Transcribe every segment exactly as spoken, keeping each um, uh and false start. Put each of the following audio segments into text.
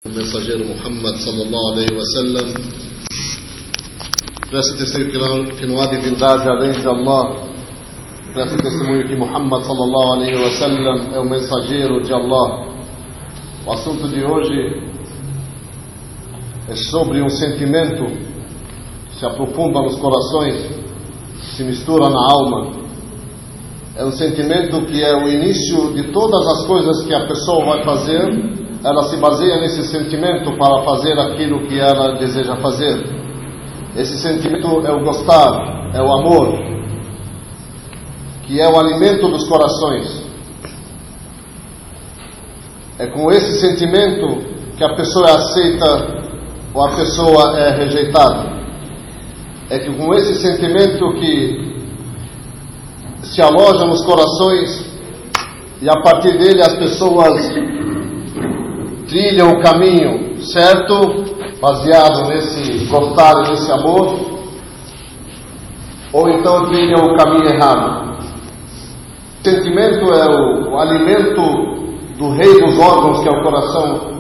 O mensageiro Muhammad sallallahu alaihi wasallam, presta testemunho que não há divindade além de Allah, presta testemunho que Muhammad sallallahu alaihi wasallam é o mensageiro de Allah. O assunto de hoje é sobre um sentimento que se aprofunda nos corações, se mistura na alma. É um sentimento que é o início de todas as coisas que a pessoa vai fazer. Ela se baseia nesse sentimento para fazer aquilo que ela deseja fazer. Esse sentimento é o gostar, é o amor, que é o alimento dos corações. É com esse sentimento que a pessoa é aceita ou a pessoa é rejeitada. É que com esse sentimento que se aloja nos corações e a partir dele as pessoas trilham o caminho certo, baseado nesse gostar e nesse amor, ou então trilham o caminho errado. O sentimento é o, o alimento do rei dos órgãos, que é o coração.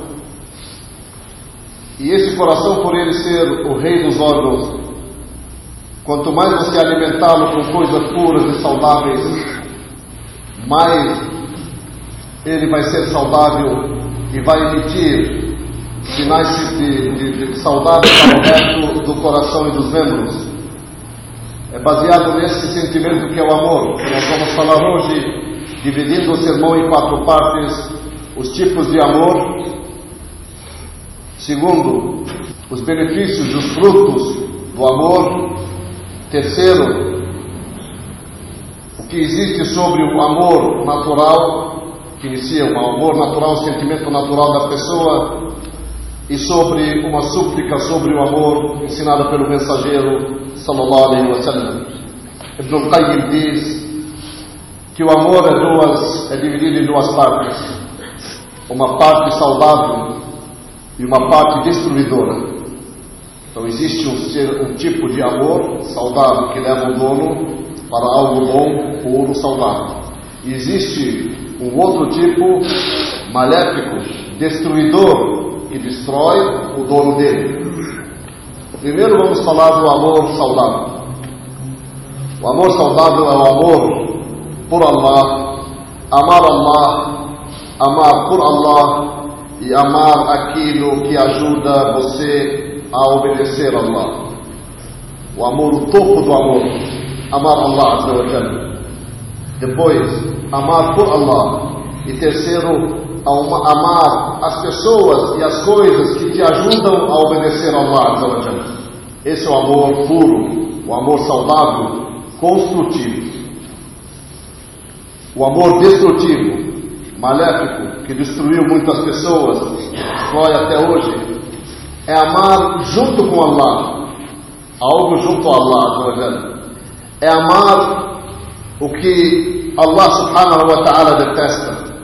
E esse coração, por ele ser o rei dos órgãos, quanto mais você alimentá-lo com coisas puras e saudáveis, mais ele vai ser saudável e vai emitir sinais de, de, de saudade para o resto do coração e dos membros. É baseado nesse sentimento que é o amor. Nós vamos falar hoje, dividindo o sermão em quatro partes, os tipos de amor. Segundo, os benefícios e os frutos do amor. Terceiro, o que existe sobre o amor natural, que inicia um amor natural, um sentimento natural da pessoa, e sobre uma súplica sobre o amor ensinada pelo mensageiro sallallahu alaihi wasallam. Ibn al-Qayyim diz que o amor é, duas, é dividido em duas partes, uma parte saudável e uma parte destruidora. Então existe um, ser, um tipo de amor saudável que leva o dono para algo bom, puro, saudável. E existe um outro tipo maléfico, destruidor, que destrói o dono dele. Primeiro vamos falar do amor saudável. O amor saudável é o amor por Allah, amar Allah, amar por Allah e amar aquilo que ajuda você a obedecer a Allah. O amor, o topo do amor, amar Allah Azza wa Jalla. Depois, amar por Allah. E terceiro, amar as pessoas e as coisas que te ajudam a obedecer a Allah Azza wa Jalla. Esse é o amor puro, o amor saudável, construtivo. O amor destrutivo, maléfico, que destruiu muitas pessoas, destrói até hoje, é amar junto com Allah, algo junto a Allah Azza wa Jalla. É amar o que Allah subhanahu wa ta'ala detesta.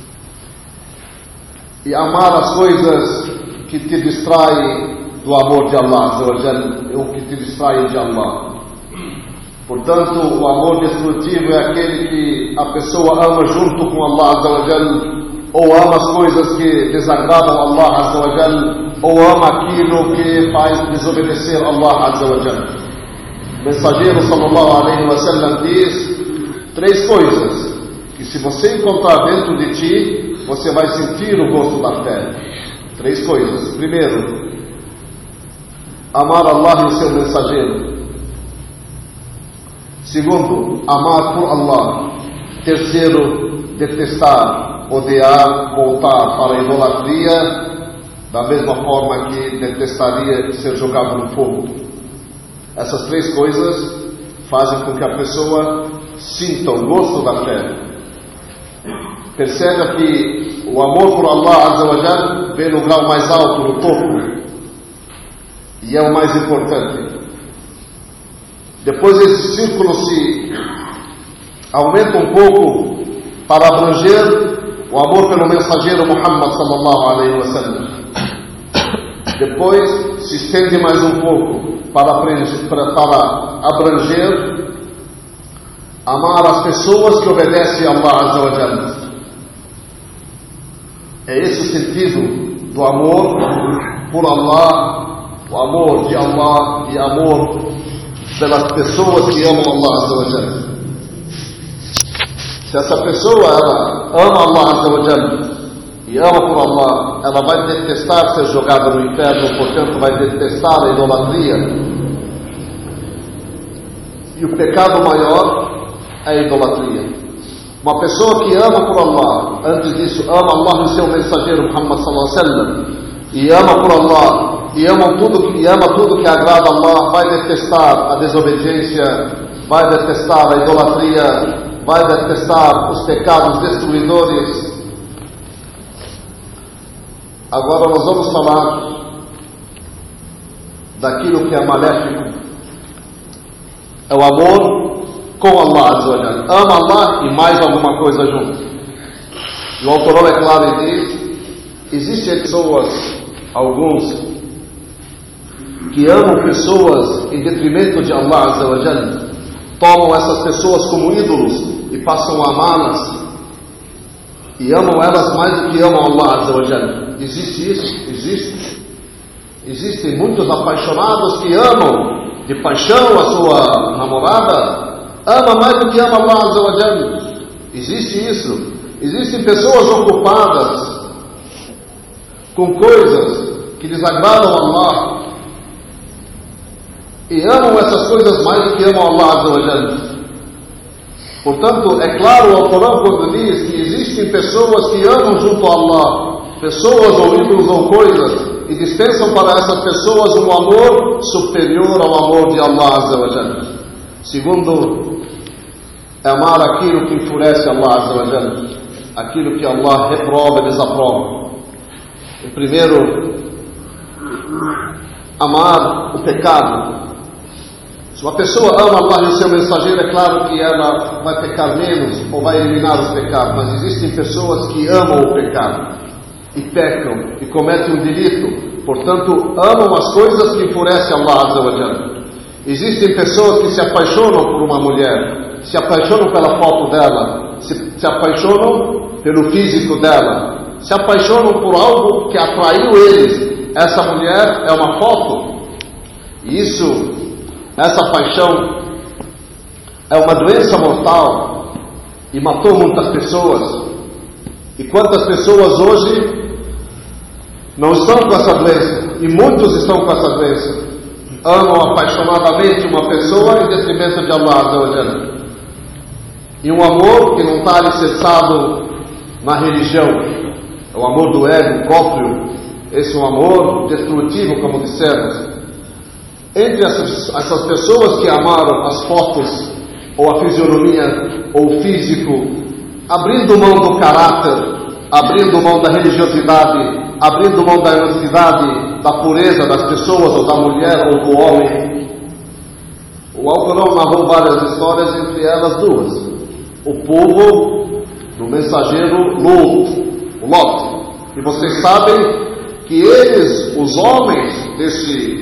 E amar as coisas que te distraem do amor de Allah Azza wa Jalla, ou que te distraem de Allah. Portanto, o amor destrutivo é aquele que a pessoa ama junto com Allah Azza wa Jalla, ou ama as coisas que desagradam Allah Azza wa Jalla, ou ama aquilo que faz desobedecer Allah Azza wa Jalla. O mensageiro sallallahu alaihi wasallam diz três coisas que, se você encontrar dentro de ti, você vai sentir o gosto da fé. Três coisas. Primeiro, amar Allah e o seu mensageiro. Segundo, amar por Allah. Terceiro, detestar, odiar, voltar para a idolatria, da mesma forma que detestaria ser jogado no fogo. Essas três coisas fazem com que a pessoa sinta o gosto da fé. Perceba que o amor por Allah Azza wa Jalla vem no grau mais alto, no topo, e é o mais importante. Depois esse círculo se aumenta um pouco para abranger o amor pelo mensageiro Muhammad sallallahu alaihi wasallam. Depois se estende mais um pouco para, para abranger amar as pessoas que obedecem a Allah Azza wa Jalla. É esse o sentido do do amor por Allah, o amor de Allah e amor pelas pessoas que amam Allah Azza wa Jalla. Se essa pessoa ela ama Allah Azza wa Jalla e ama por Allah, ela vai detestar ser jogada no inferno, portanto vai detestar a idolatria. E o pecado maior é a idolatria. Uma pessoa que ama por Allah, antes disso ama Allah e seu mensageiro Muhammad sallallahu alaihi wasallam, e ama por Allah, e ama tudo, e ama tudo que agrada a Allah, vai detestar a desobediência, vai detestar a idolatria, vai detestar os pecados destruidores. Agora nós vamos falar daquilo que é maléfico. É o amor com Allah Azza wa Jalla. Ama Allah e mais alguma coisa junto. E o autor é claro e diz: existem pessoas, alguns, que amam pessoas em detrimento de Allah Azza wa Jalla. Tomam essas pessoas como ídolos e passam a amá-las. E amam elas mais do que amam Allah Azza wa Jalla. Existe isso? Existe. Existem muitos apaixonados que amam de paixão a sua namorada, ama mais do que ama Allah Azza wa Jalla. Existe isso. Existem pessoas ocupadas com coisas que desagradam a Allah e amam essas coisas mais do que amam Allah Azza wa Jalla. Portanto, é claro, o Alcorão quando diz que existem pessoas que amam junto a Allah pessoas ou ídolos ou coisas e dispensam para essas pessoas um amor superior ao amor de Allah Azza wa Jalla. Segundo, é amar aquilo que enfurece Allah Azza wa Jalla, aquilo que Allah reprova e desaprova. Em primeiro, amar o pecado. Se uma pessoa ama Allah e o seu mensageiro, é claro que ela vai pecar menos ou vai eliminar os pecados, mas existem pessoas que amam o pecado e pecam e cometem um delito, portanto amam as coisas que enfurecem Allah Azza wa Jalla. Existem pessoas que se apaixonam por uma mulher, se apaixonam pela foto dela, se, se apaixonam pelo físico dela, se apaixonam por algo que atraiu eles. Essa mulher é uma foto. E isso, essa paixão é uma doença mortal e matou muitas pessoas. E quantas pessoas hoje não estão com essa doença? E muitos estão com essa doença. Amam apaixonadamente uma pessoa em detrimento de Allah Azza wa Jalla. E um amor que não está alicerçado na religião. É o amor do ego próprio. Esse é um amor destrutivo, como dissemos. Entre essas, essas pessoas que amaram as fotos, ou a fisionomia, ou o físico, abrindo mão do caráter, abrindo mão da religiosidade, abrindo mão da honestidade, da pureza das pessoas, ou da mulher, ou do homem. O Alcorão narrou várias histórias, entre elas duas. O povo do mensageiro Lot, o Lot. E vocês sabem que eles, os homens desse,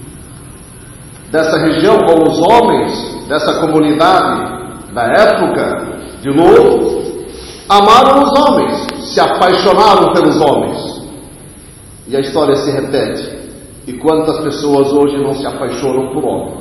dessa região, ou os homens dessa comunidade da época de Lot, amaram os homens, se apaixonaram pelos homens. E a história se repete. E quantas pessoas hoje não se apaixonam por homens?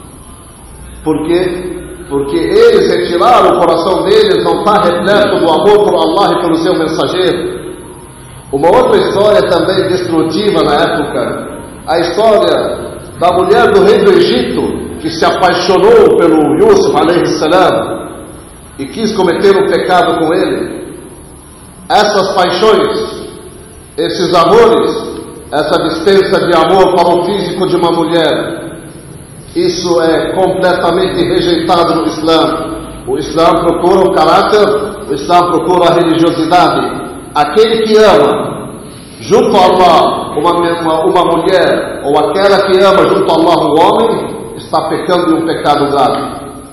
Por quê? Porque eles retiraram o coração deles, não está repleto do amor por Allah e pelo seu mensageiro. Uma outra história também destrutiva na época, a história da mulher do rei do Egito, que se apaixonou pelo Yusuf alayhi salam e quis cometer um pecado com ele. Essas paixões, esses amores, essa dispensa de amor para o físico de uma mulher, isso é completamente rejeitado no Islã. O Islã procura o caráter, o Islã procura a religiosidade. Aquele que ama junto a Allah uma, uma, uma mulher, ou aquela que ama junto a Allah um homem, está pecando em um pecado grave.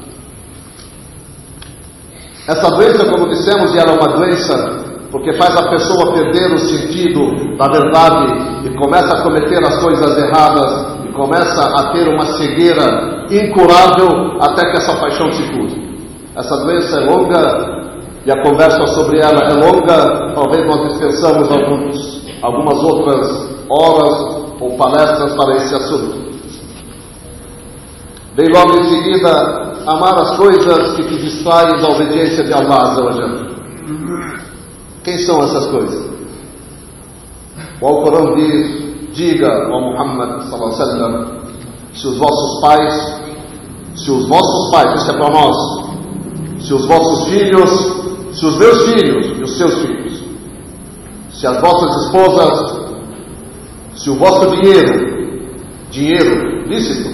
Essa doença, como dissemos, era uma doença porque faz a pessoa perder o sentido da verdade e começa a cometer as coisas erradas e começa a ter uma cegueira incurável até que essa paixão se cure. Essa doença é longa e a conversa sobre ela é longa, talvez nós dispensamos alguns, algumas outras horas ou palestras para esse assunto. Vem logo em seguida, amar as coisas que te distraem da obediência de Allah Azza wa Jalla. Quem são essas coisas? O Alcorão diz: diga ao Muhammad sallallahu alaihi wasallam, se os vossos pais, se os vossos pais, isso é para nós, se os vossos filhos, se os meus filhos e os seus filhos, se as vossas esposas, se o vosso dinheiro, dinheiro lícito,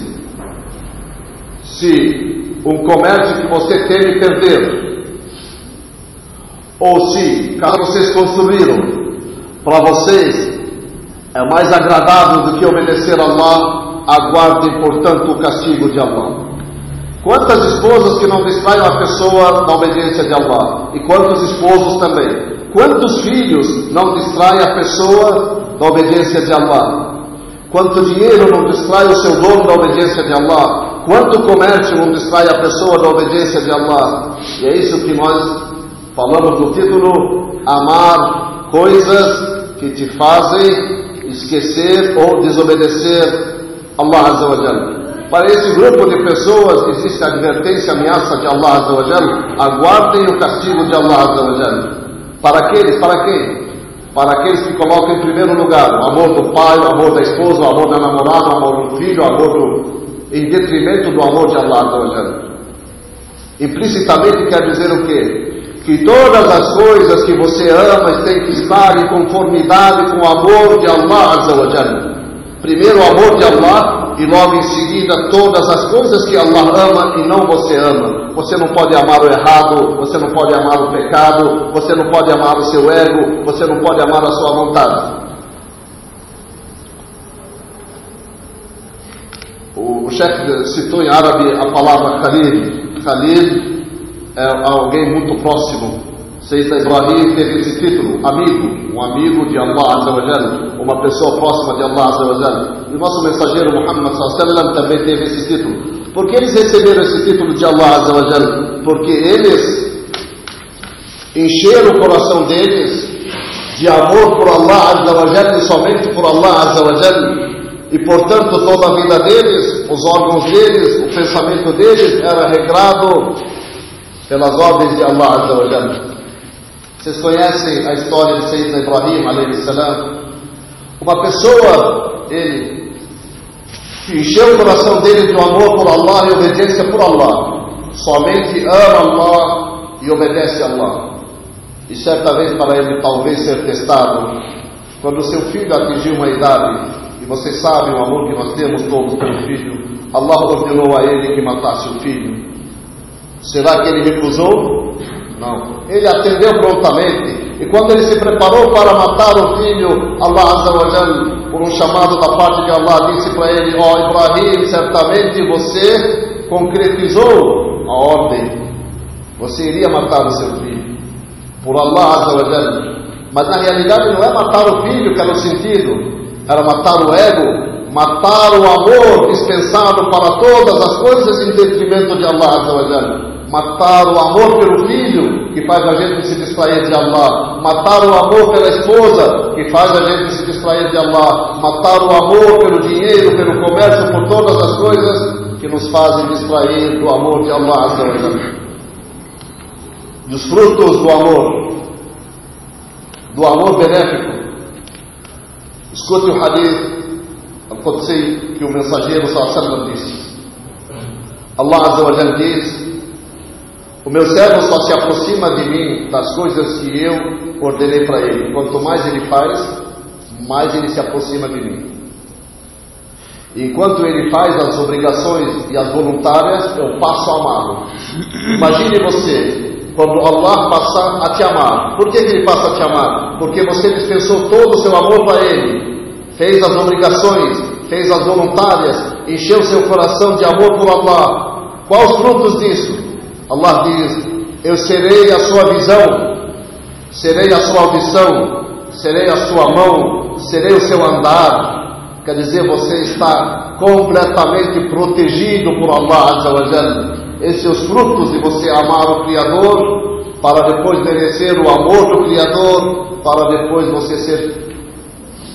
se um comércio que você teme perder, ou se, caso vocês construíram, para vocês é mais agradável do que obedecer a Allah, aguardem, portanto, o castigo de Allah. Quantas esposas que não distraem a pessoa da obediência de Allah? E quantos esposos também? Quantos filhos não distraem a pessoa da obediência de Allah? Quanto dinheiro não distrai o seu dono da obediência de Allah? Quanto comércio não distrai a pessoa da obediência de Allah? E é isso que nós falamos no título: amar coisas que te fazem esquecer ou desobedecer Allah Azza wa Jalla. Para esse grupo de pessoas existe a advertência, a ameaça de Allah Azza wa Jalla: aguardem o castigo de Allah Azza wa Jalla. Para aqueles, para quem? Para aqueles que colocam em primeiro lugar o amor do pai, o amor da esposa, o amor da namorada, o amor do filho, o amor do... em detrimento do amor de Allah Azza wa Jalla. Implicitamente quer dizer o quê? Que todas as coisas que você ama têm que estar em conformidade com o amor de Allah Azza wa Jalla. Primeiro o amor de Allah e logo em seguida todas as coisas que Allah ama e não você ama. Você não pode amar o errado, você não pode amar o pecado, você não pode amar o seu ego, você não pode amar a sua vontade. O, o chefe citou em árabe a palavra Khalil. Khalil é alguém muito próximo. Sayyidina Ibrahim teve esse título, amigo, um amigo de Allah Azza wa Jalla, uma pessoa próxima de Allah Azza wa Jalla. E o nosso mensageiro Muhammad sallallahu alaihi wasallam também teve esse título. Por que eles receberam esse título de Allah Azza wa Jalla? Porque eles encheram o coração deles de amor por Allah Azza wa Jalla e somente por Allah Azza wa Jalla. E portanto toda a vida deles, os órgãos deles, o pensamento deles era regrado pelas ordens de Allah Azza wa Jalla. Vocês conhecem a história de Sayyidina Ibrahim alayhi salam? Uma pessoa, ele encheu o coração dele de um amor por Allah e obediência por Allah. Somente ama Allah e obedece a Allah. E certa vez, para ele talvez ser testado, quando seu filho atingiu uma idade, e vocês sabem o amor que nós temos todos pelo filho, Allah ordenou a ele que matasse o filho. Será que ele recusou? Não. Ele atendeu prontamente. E quando ele se preparou para matar o filho, Allah Azza wa Jalla, por um chamado da parte de Allah, disse para ele: ó oh, Ibrahim, certamente você concretizou a ordem. Você iria matar o seu filho por Allah Azza wa Jalla. Mas na realidade não é matar o filho que era o sentido, era matar o ego, matar o amor dispensado para todas as coisas em detrimento de Allah Azza wa Jalla. Matar o amor pelo filho, que faz a gente se distrair de Allah. Matar o amor pela esposa, que faz a gente se distrair de Allah. Matar o amor pelo dinheiro, pelo comércio, por todas as coisas que nos fazem distrair do amor de Allah Azza wa Jalla. E os frutos do amor, do amor benéfico. Escute o hadith al-Qudsi que o mensageiro sallallahu alaihi wasallam disse. Allah Azza wa Jalla diz: o meu servo só se aproxima de mim das coisas que eu ordenei para ele. Quanto mais ele faz, mais ele se aproxima de mim. E enquanto ele faz as obrigações e as voluntárias, eu passo a amá-lo. Imagine você, quando Allah passar a te amar. Por que ele passa a te amar? Porque você dispensou todo o seu amor para ele. Fez as obrigações, fez as voluntárias, encheu seu coração de amor por Allah. Quais os frutos disso? Allah diz: eu serei a sua visão, serei a sua audição, serei a sua mão, serei o seu andar. Quer dizer, você está completamente protegido por Allah Azza wa Jalla. Esses são os frutos de você amar o Criador, para depois merecer o amor do Criador, para depois você ser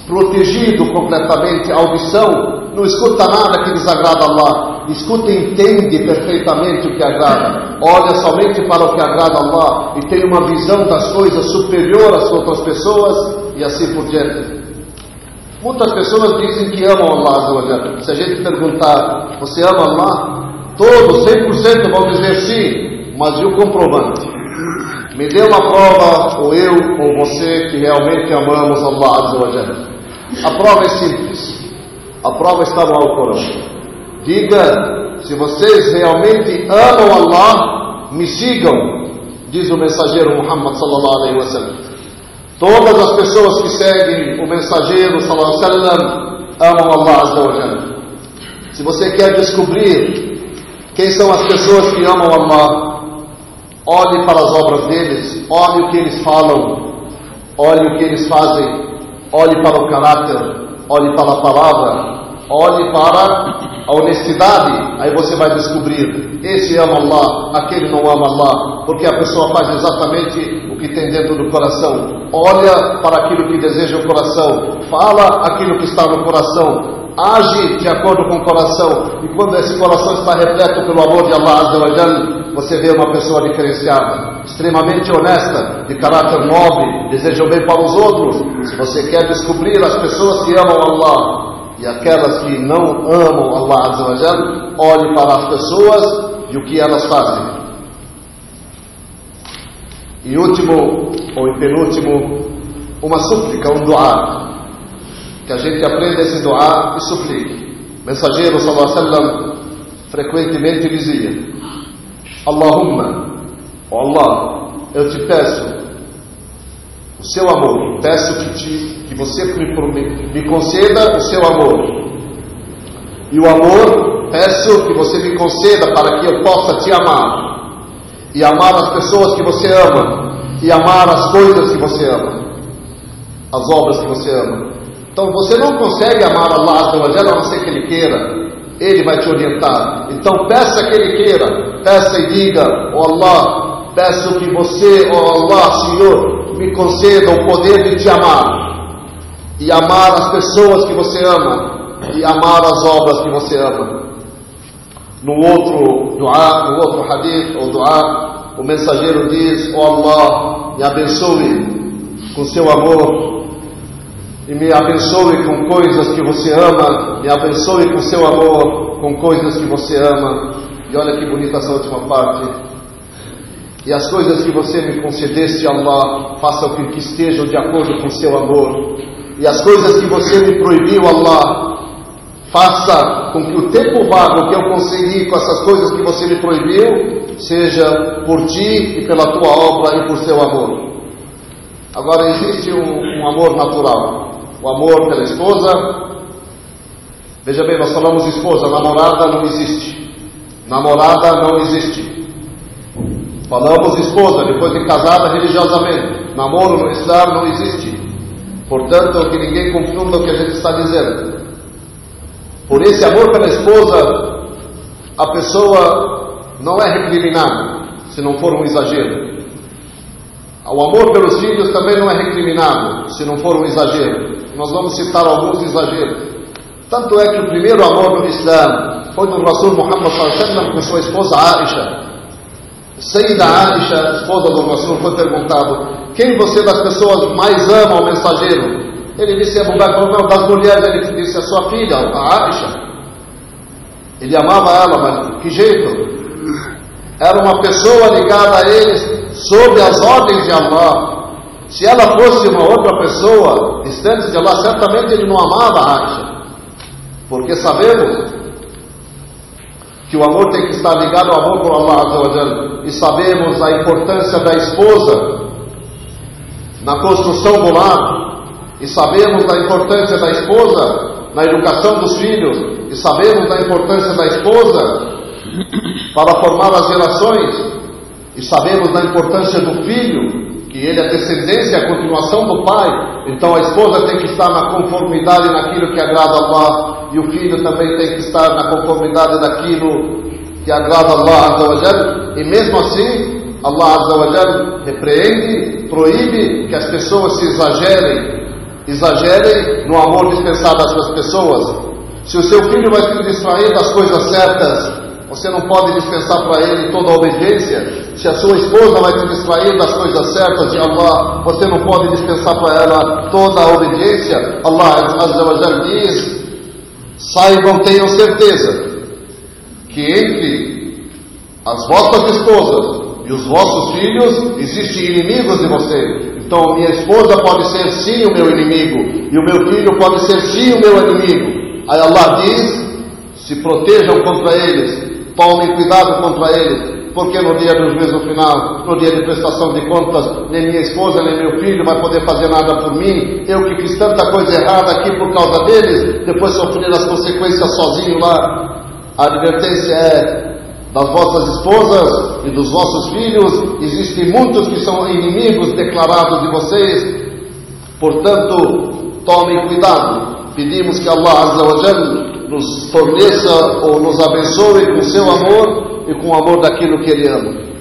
protegido completamente a audição, não escuta nada que desagrada a Allah, escuta e entende perfeitamente o que agrada, olha somente para o que agrada a Allah e tem uma visão das coisas superior às outras pessoas e assim por diante. Muitas pessoas dizem que amam Allah Azza wa Jalla. Se a gente perguntar, você ama Allah? Todos, cem por cento vão dizer sim, mas e o comprovante? Me dê uma prova, ou eu, ou você, que realmente amamos Allah Azza wa Jalla. A prova é simples. A prova está no Alcorão. Diga, se vocês realmente amam Allah, me sigam, diz o mensageiro Muhammad sallallahu alaihi wa sallam. Todas as pessoas que seguem o mensageiro sallallahu alaihi wa sallam amam Allah Azza wa Jalla. Se você quer descobrir quem são as pessoas que amam Allah, olhe para as obras deles, olhe o que eles falam, olhe o que eles fazem, olhe para o caráter, olhe para a palavra, olhe para a honestidade. Aí você vai descobrir, esse ama Allah, aquele não ama Allah, porque a pessoa faz exatamente o que tem dentro do coração. Olha para aquilo que deseja o coração, fala aquilo que está no coração, age de acordo com o coração. E quando esse coração está repleto pelo amor de Allah Azza wa Jalla, você vê uma pessoa diferenciada, extremamente honesta, de caráter nobre, deseja o bem para os outros. Se você quer descobrir as pessoas que amam Allah e aquelas que não amam Allah Azza wa Jalla, olhe para as pessoas e o que elas fazem. E último, ou em penúltimo, uma súplica, um duá, que a gente aprenda esse duá e suplique. O mensageiro sallallahu alaihi wa sallam frequentemente dizia: Allahumma, ó Allah, eu te peço o seu amor, peço que, te, que você me, me conceda o seu amor, e o amor, peço que você me conceda para que eu possa te amar, e amar as pessoas que você ama, e amar as coisas que você ama, as obras que você ama. Então você não consegue amar Allah Azza wa Jalla a não ser que Ele queira. Ele vai te orientar. Então peça que Ele queira, peça e diga: ó Allah, peço que você, ó Allah, Senhor, me conceda o poder de te amar, e amar as pessoas que você ama, e amar as obras que você ama. No outro dua, no outro hadith, ou dua, o mensageiro diz: ó Allah, me abençoe com seu amor, e me abençoe com coisas que você ama, me abençoe com seu amor, com coisas que você ama. E olha que bonita essa última parte. E as coisas que você me concedeste, Allah, faça com que estejam de acordo com seu amor. E as coisas que você me proibiu, Allah, faça com que o tempo vago que eu consegui com essas coisas que você me proibiu, seja por ti e pela tua obra e por seu amor. Agora existe um, um amor natural, o amor pela esposa. Veja bem, nós falamos esposa, namorada não existe. Namorada não existe. Falamos esposa, depois de casada religiosamente. Namoro no Islã não existe. Portanto, que ninguém confunda o que a gente está dizendo. Por esse amor pela esposa, a pessoa não é recriminada, se não for um exagero. O amor pelos filhos também não é recriminado, se não for um exagero. Nós vamos citar alguns exageros. Tanto é que o primeiro amor no Islã foi do Rasul Muhammad sallallahu alaihi wa sallam com sua esposa Aisha. Sayyida Aisha, esposa do Rasul, foi perguntado: quem você das pessoas mais ama ao mensageiro? Ele disse: Abu Bakr. Não, das mulheres. Ele disse: a sua filha, a Aisha. Ele amava ela, mas que jeito? Era uma pessoa ligada a eles sob as ordens de Allah. Se ela fosse uma outra pessoa distante de Allah, certamente ele não amava a Aisha, porque sabemos que o amor tem que estar ligado ao amor por Allah Azza wa Jalla, e sabemos a importância da esposa na construção do lar, e sabemos da importância da esposa na educação dos filhos, e sabemos da importância da esposa para formar as gerações, e sabemos da importância do filho, que ele é a descendência, a continuação do pai. Então a esposa tem que estar na conformidade naquilo que agrada a Allah, e o filho também tem que estar na conformidade daquilo que agrada a Allah Azza wa Jalla. E mesmo assim, Allah Azza wa Jalla repreende, proíbe que as pessoas se exagerem exagerem no amor dispensado às suas pessoas. Se o seu filho vai se distrair das coisas certas, você não pode dispensar para ele toda a obediência. Se a sua esposa vai se distrair das coisas certas de Allah, você não pode dispensar para ela toda a obediência. Allah Azza wa Jalla diz: saibam, tenham certeza que entre as vossas esposas e os vossos filhos existem inimigos de você. Então minha esposa pode ser sim o meu inimigo, e o meu filho pode ser sim o meu inimigo. Aí Allah diz: se protejam contra eles, tomem cuidado contra eles, porque no dia do juízo final, no dia de prestação de contas, nem minha esposa nem meu filho vai poder fazer nada por mim. Eu que fiz tanta coisa errada aqui por causa deles, depois sofrer as consequências sozinho lá. A advertência é: das vossas esposas e dos vossos filhos existem muitos que são inimigos declarados de vocês, portanto tomem cuidado. Pedimos que Allah Azza wa Jalla nos forneça ou nos abençoe com seu amor e com o amor daquilo que Ele ama.